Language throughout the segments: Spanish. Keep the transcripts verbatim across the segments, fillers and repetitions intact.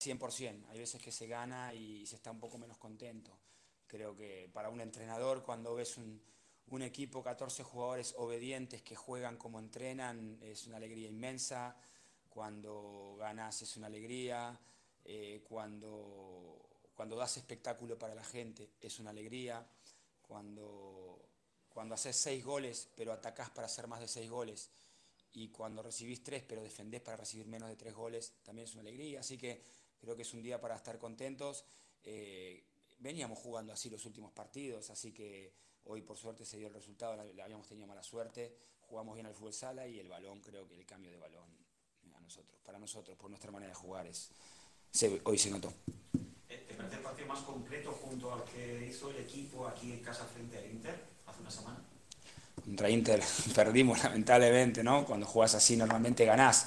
cien por ciento. Hay veces que se gana y se está un poco menos contento. Creo que para un entrenador, cuando ves un, un equipo, catorce jugadores obedientes que juegan como entrenan, es una alegría inmensa. Cuando ganas es una alegría. Eh, cuando, cuando das espectáculo para la gente es una alegría. Cuando, cuando haces seis goles, pero atacás para hacer más de seis goles. Y cuando recibís tres, pero defendés para recibir menos de tres goles, también es una alegría. Así que creo que es un día para estar contentos. Eh, veníamos jugando así los últimos partidos, así que hoy por suerte se dio el resultado, la, habíamos tenido mala suerte, jugamos bien al fútbol sala y el balón, creo que el cambio de balón a nosotros, para nosotros, por nuestra manera de jugar, es, se, hoy se notó. ¿Te parece el partido más completo junto al que hizo el equipo aquí en casa frente al Inter hace una semana? Contra Inter perdimos lamentablemente, ¿no? Cuando jugás así normalmente ganás.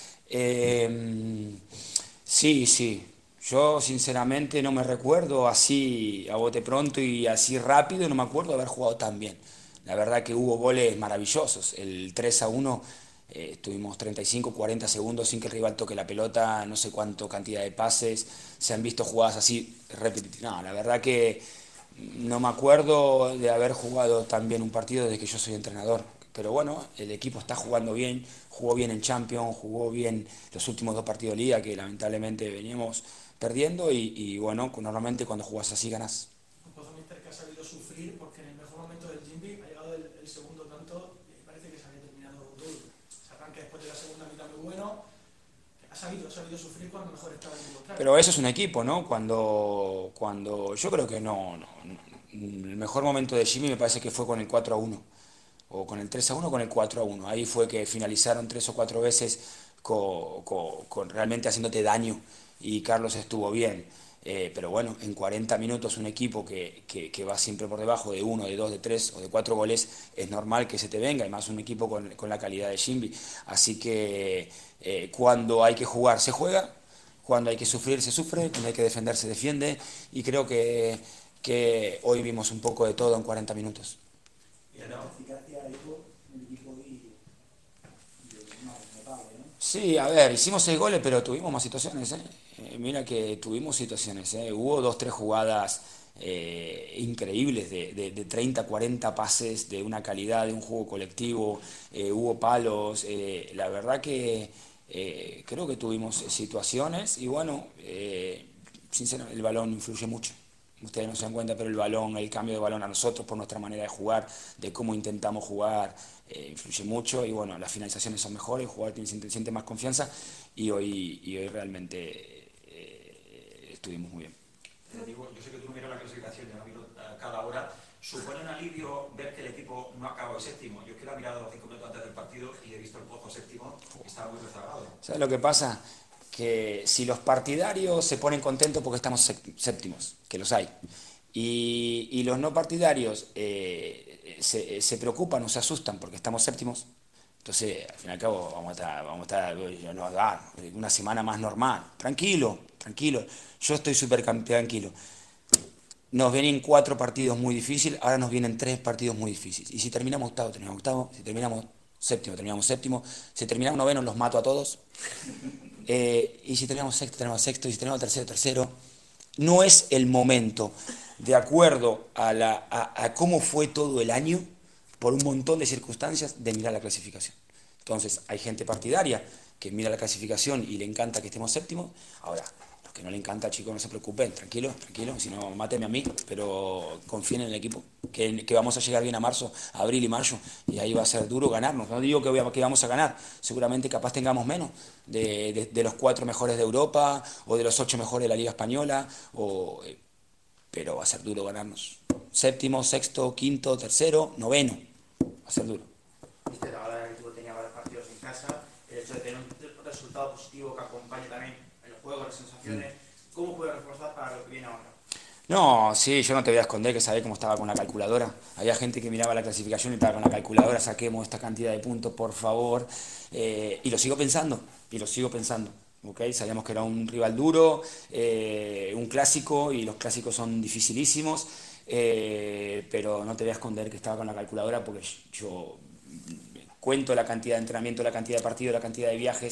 Eh, sí, sí. Yo sinceramente no me recuerdo así a bote pronto y así rápido, no me acuerdo de haber jugado tan bien. La verdad que hubo goles maravillosos. El tres a uno, eh, estuvimos treinta y cinco, cuarenta segundos sin que el rival toque la pelota, no sé cuánto cantidad de pases. Se han visto jugadas así repetitivas. No, la verdad que no me acuerdo de haber jugado tan bien un partido desde que yo soy entrenador. Pero bueno, el equipo está jugando bien, jugó bien en Champions, jugó bien los últimos dos partidos de Liga que lamentablemente veníamos perdiendo y, y bueno, normalmente cuando jugás así ganás. Un Pozo Mister que ha sabido sufrir porque en el mejor momento del Jimby ha llegado el, el segundo tanto y parece que se había terminado todo. Se arranca después de la segunda mitad muy bueno. Ha sabido, ha sabido sufrir cuando mejor estaba el contrario. Pero eso es un equipo, ¿no? Cuando, cuando yo creo que no, no, no, el mejor momento de Jimmy me parece que fue con el cuatro a uno. O con el tres a uno o con el cuatro a uno. Ahí fue que finalizaron tres o cuatro veces con, con, con realmente haciéndote daño y Carlos estuvo bien. Eh, pero bueno, en cuarenta minutos un equipo que, que, que va siempre por debajo de uno, de dos, de tres o de cuatro goles, es normal que se te venga, y más un equipo con, con la calidad de Jimmy. Así que eh, cuando hay que jugar, se juega, cuando hay que sufrir, se sufre, cuando hay que defender, se defiende, y creo que, que hoy vimos un poco de todo en cuarenta minutos. Sí, a ver, hicimos seis goles, pero tuvimos más situaciones, ¿eh? Eh, mira que tuvimos situaciones, ¿eh? Hubo dos, tres jugadas eh, increíbles de, de, de treinta, cuarenta pases de una calidad, de un juego colectivo, eh, hubo palos, eh, la verdad que eh, creo que tuvimos situaciones y bueno, eh, sinceramente el balón influye mucho. Ustedes no se dan cuenta, pero el balón, el cambio de balón a nosotros por nuestra manera de jugar, de cómo intentamos jugar, eh, influye mucho y bueno, las finalizaciones son mejores, el jugador tiene, siente, siente más confianza y hoy, y hoy realmente eh, estuvimos muy bien. Te digo, yo sé que tú no miras la clasificación, yo la miro uh, cada hora. ¿Supone un alivio ver que el equipo no acaba de séptimo? Yo es que la he mirado cinco minutos antes del partido y he visto el Pozo séptimo y estaba muy rezagado. ¿Sabes lo que pasa? Que si los partidarios se ponen contentos porque estamos séptimos, que los hay, y, y los no partidarios eh, se, se preocupan o se asustan porque estamos séptimos, entonces al fin y al cabo vamos a estar, vamos a estar no, ah, una semana más normal, tranquilo, tranquilo, yo estoy súper tranquilo. Nos vienen cuatro partidos muy difíciles, ahora nos vienen tres partidos muy difíciles, y si terminamos octavo, terminamos octavo, si terminamos séptimo, terminamos séptimo, si terminamos noveno los mato a todos. Eh, y si tenemos sexto, tenemos sexto, y si tenemos tercero, tercero. No es el momento, de acuerdo a, la, a, a cómo fue todo el año, por un montón de circunstancias, de mirar la clasificación. Entonces, hay gente partidaria que mira la clasificación y le encanta que estemos séptimos. Ahora, los que no le encanta, chicos, no se preocupen, tranquilo, tranquilo, si no, máteme a mí, pero confíen en el equipo, que, que vamos a llegar bien a marzo, a abril y mayo, y ahí va a ser duro ganarnos. No digo que, voy a, que vamos a ganar, seguramente capaz tengamos menos de, de, de los cuatro mejores de Europa, o de los ocho mejores de la Liga Española, o, pero va a ser duro ganarnos. Séptimo, sexto, quinto, tercero, noveno, va a ser duro. Viste, ahora el equipo tenía varios partidos en casa, el hecho de tener un resultado positivo que acompañe también el juego, las sensaciones, ¿cómo puede reforzar para lo que viene ahora? No, sí, yo no te voy a esconder que sabés cómo estaba con la calculadora. Había gente que miraba la clasificación y estaba con la calculadora, saquemos esta cantidad de puntos, por favor. Eh, y lo sigo pensando, y lo sigo pensando. ¿Okay? Sabíamos que era un rival duro, eh, un clásico, y los clásicos son dificilísimos, eh, pero no te voy a esconder que estaba con la calculadora porque yo cuento la cantidad de entrenamiento, la cantidad de partidos, la cantidad de viajes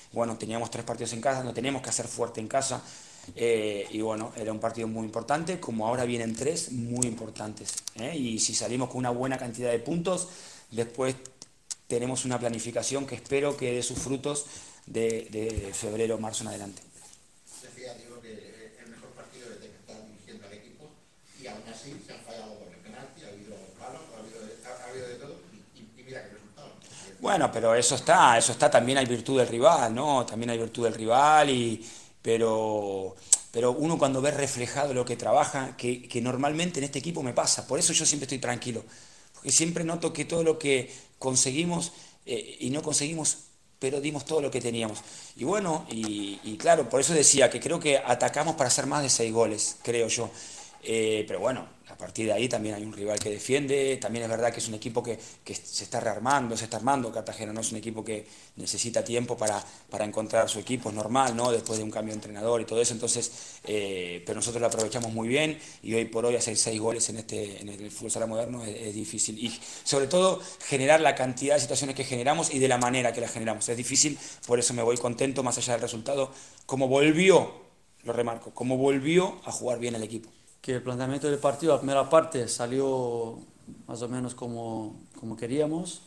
bueno, teníamos tres partidos en casa, no teníamos que hacer fuerte en casa. Eh, y bueno, era un partido muy importante, como ahora vienen tres muy importantes. ¿eh? Y si salimos con una buena cantidad de puntos, después tenemos una planificación que espero que dé sus frutos de, de febrero, marzo en adelante. Decía, digo, que el mejor partido desde que está dirigiendo al equipo, y aún así se han fallado con el penalti, ha habido palos, ha habido de, ha, ha habido de todo, y, y mira qué resultado. Bueno, pero eso está, eso está, también hay virtud del rival, ¿no? También hay virtud del rival, y, pero, pero uno cuando ve reflejado lo que trabaja, que, que normalmente en este equipo me pasa, por eso yo siempre estoy tranquilo, porque siempre noto que todo lo que conseguimos eh, y no conseguimos, pero dimos todo lo que teníamos. Y bueno, y, y claro, por eso decía que creo que atacamos para hacer más de seis goles, creo yo. Eh, pero bueno, a partir de ahí también hay un rival que defiende, también es verdad que es un equipo que, que se está rearmando, se está armando. Cartagena no es un equipo que necesita tiempo para, para encontrar su equipo, es normal, ¿no? Después de un cambio de entrenador y todo eso, entonces, eh, pero nosotros lo aprovechamos muy bien, y hoy por hoy hacer seis goles en, este, en el fútbol sala moderno es, es difícil, y sobre todo generar la cantidad de situaciones que generamos y de la manera que las generamos, es difícil, por eso me voy contento, más allá del resultado, como volvió, lo remarco, como volvió a jugar bien el equipo. Que el planteamiento del partido, la primera parte, salió más o menos como, como queríamos,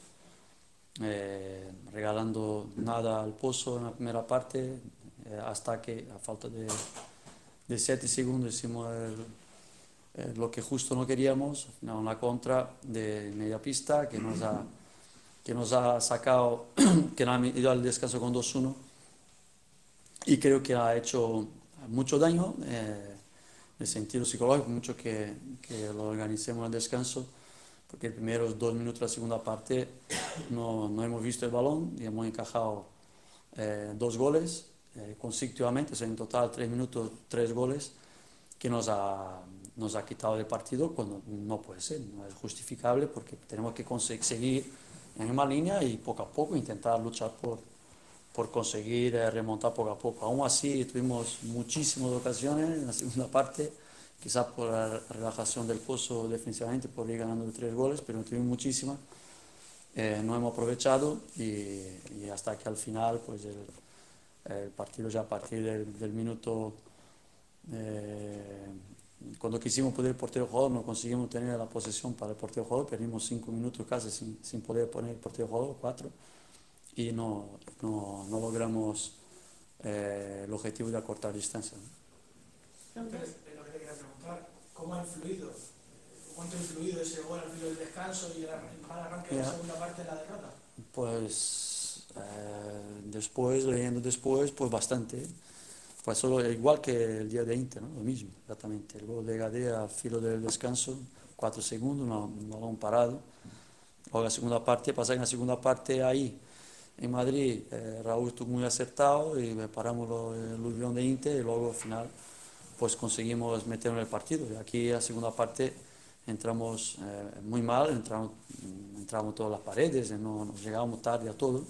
eh, regalando nada al Pozo en la primera parte, eh, hasta que a falta de, de siete segundos hicimos el, el, lo que justo no queríamos, al final una contra de media pista que nos ha, que nos ha sacado, que nos ha ido al descanso con dos uno, y creo que ha hecho mucho daño. Eh, de sentido psicológico, mucho que, que lo organicemos al descanso, porque los primeros dos minutos de la segunda parte no, no hemos visto el balón y hemos encajado eh, dos goles eh, consecutivamente, o sea, en total tres minutos, tres goles, que nos ha, nos ha quitado el partido cuando no puede ser, no es justificable, porque tenemos que seguir en una línea y poco a poco intentar luchar por, por conseguir eh, remontar poco a poco. Aún así tuvimos muchísimas ocasiones en la segunda parte, quizás por la relajación del Pozo defensivamente, por ir ganando de tres goles, pero tuvimos muchísimas, eh, no hemos aprovechado, y, y hasta que al final pues el, el partido ya a partir del, del minuto, eh, cuando quisimos poner el portero jugador, no conseguimos tener la posesión para el portero jugador, perdimos cinco minutos casi sin, sin poder poner el portero jugador, cuatro, y no, no, no logramos eh, el objetivo de acortar distancia. Entonces, es lo que te quería preguntar, ¿cómo ha influido, cuánto ha influido ese gol al final del descanso y el mal arranque de la segunda parte de la derrota? Pues eh, después, leyendo después, pues bastante. Fue solo igual que el día de Inter, ¿no? Lo mismo, exactamente. El gol de Gadea a filo del descanso, cuatro segundos, un balón parado. Luego la segunda parte, pasa en la segunda parte ahí, en Madrid, eh, Raúl estuvo muy acertado y paramos lo, el aluvión de Inter, y luego al final pues conseguimos meternos en el partido. Y aquí en la segunda parte entramos eh, muy mal, entramos, entramos todas las paredes, no, nos llegábamos tarde a todo,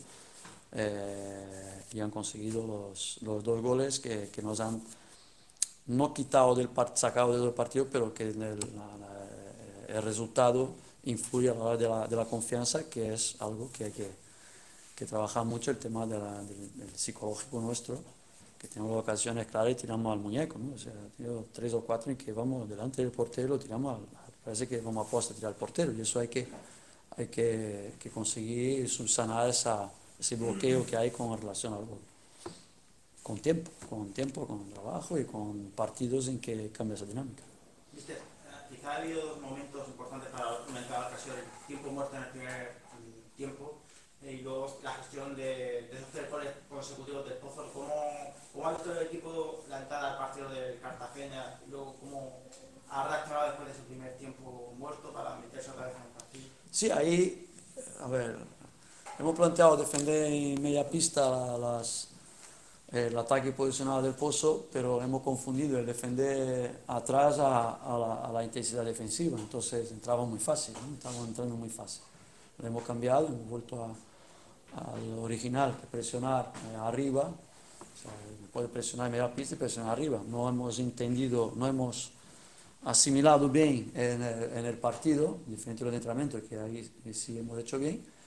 eh, y han conseguido los, los dos goles que, que nos han no quitado del part, sacado del partido, pero que el, la, la, el resultado influye a la hora de la, de la confianza, que es algo que hay que, que trabajar mucho, el tema de la, del, del psicológico nuestro, que tenemos ocasiones claras y tiramos al muñeco, ¿no? O sea, tengo tres o cuatro en que vamos delante del portero, tiramos al, parece que vamos a posta a tirar al portero, y eso hay que, hay que, que conseguir subsanar esa, ese bloqueo que hay con relación al gol. Con tiempo, con tiempo, con trabajo y con partidos en que cambia esa dinámica. Mister, quizá ha habido dos momentos importantes para aumentar la ocasión, el tiempo muerto en el primer tiempo, y luego la gestión de, de esos tres goles consecutivos del Pozo. ¿Cómo, cómo ha visto el equipo la entrada al partido del Cartagena, y luego cómo ha reaccionado después de ese primer tiempo muerto para meterse otra vez en el partido? Sí, ahí, a ver, hemos planteado defender en media pista las, el ataque posicional del Pozo, pero hemos confundido el defender atrás a, a, la, a la intensidad defensiva, entonces entraba muy fácil, ¿no? Estábamos entrando muy fácil. Lo hemos cambiado, hemos vuelto a al original, que presionar eh, arriba, o sea, puede presionar en media pista y presionar arriba. No hemos entendido, no hemos asimilado bien en el, en el partido, diferente del entrenamiento, que ahí sí hemos hecho bien,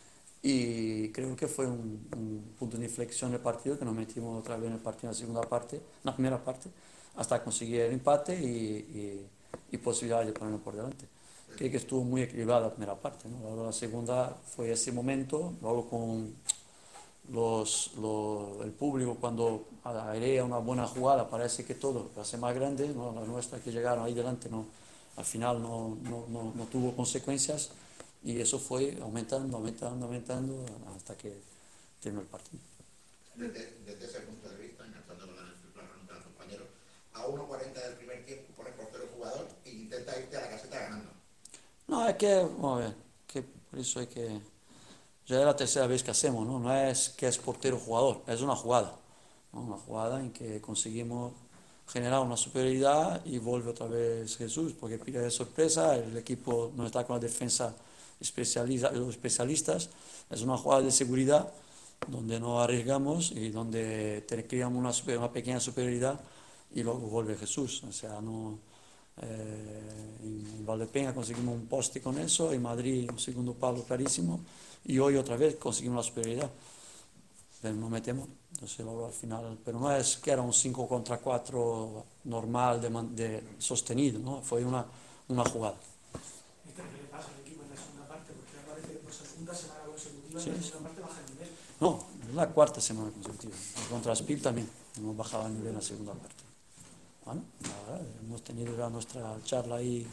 y creo que fue un, un punto de inflexión del partido, que nos metimos otra vez en el partido en la segunda parte, en la primera parte, hasta conseguir el empate y, y, y posibilidad de ponernos por delante. Creo que estuvo muy equilibrada la primera parte, ¿no? Luego la segunda fue ese momento, luego con los, los, el público cuando airea una buena jugada, parece que todo va a ser más grande, ¿no? La nuestra que llegaron ahí delante no, al final no, no, no, no tuvo consecuencias y eso fue aumentando, aumentando, aumentando hasta que terminó el partido. Desde, desde ese punto de vista, enganchando con la, la pregunta del compañero, a uno cuarenta del primer tiempo pones portero jugador e intenta irte a la caseta ganando. No, es que, vamos a ver, que por eso hay que, ya es la tercera vez que hacemos, ¿no? No es que es portero jugador, es una jugada, ¿no? Una jugada en que conseguimos generar una superioridad y vuelve otra vez Jesús, porque pilla de sorpresa, el equipo no está con la defensa especializa, los especialistas, es una jugada de seguridad donde no arriesgamos y donde creamos una, super, una pequeña superioridad y luego vuelve Jesús, o sea, no... Eh, en Valdepeña conseguimos un poste con eso, en Madrid un segundo palo clarísimo y hoy otra vez conseguimos la superioridad, pero no metemos, entonces luego al final, pero no es que era un cinco contra cuatro normal de, de sostenido, ¿no? Fue una, una jugada. ¿Qué le pasa al equipo en la segunda parte? Porque me parece que por segunda semana consecutiva Sí, en la sí. segunda parte baja el nivel. No, es la cuarta semana consecutiva, contra Spil también, hemos bajado el nivel en la segunda parte. Bueno, ahora hemos tenido ya nuestra charla ahí,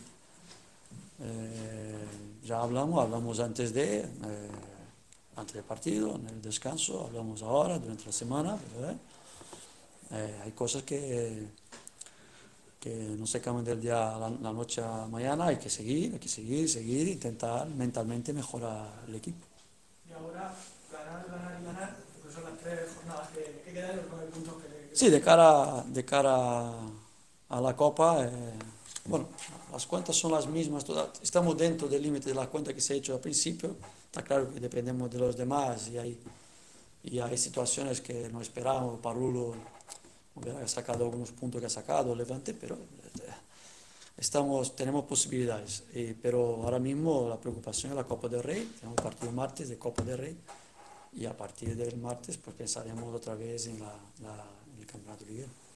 eh, ya hablamos, hablamos antes de, eh, antes del partido, en el descanso, hablamos ahora, durante la semana, ¿verdad? Eh, hay cosas que, que no se cambian del día a la, la noche a mañana, hay que seguir, hay que seguir, seguir, intentar mentalmente mejorar el equipo. Y ahora ganar, ganar y ganar, porque son las tres jornadas que, que quedan, los nueve puntos que... que Sí, de cara, de cara a la Copa, eh, bueno, las cuentas son las mismas, toda, estamos dentro del límite de la cuenta que se ha hecho al principio, está claro que dependemos de los demás y hay, y hay situaciones que no esperábamos, Parulo hubiera sacado algunos puntos que ha sacado, Levante, pero eh, estamos, tenemos posibilidades, eh, pero ahora mismo la preocupación es la Copa del Rey, tenemos partido martes de Copa del Rey y a partir del martes pues pensaremos otra vez en la, la, el campeonato liguero.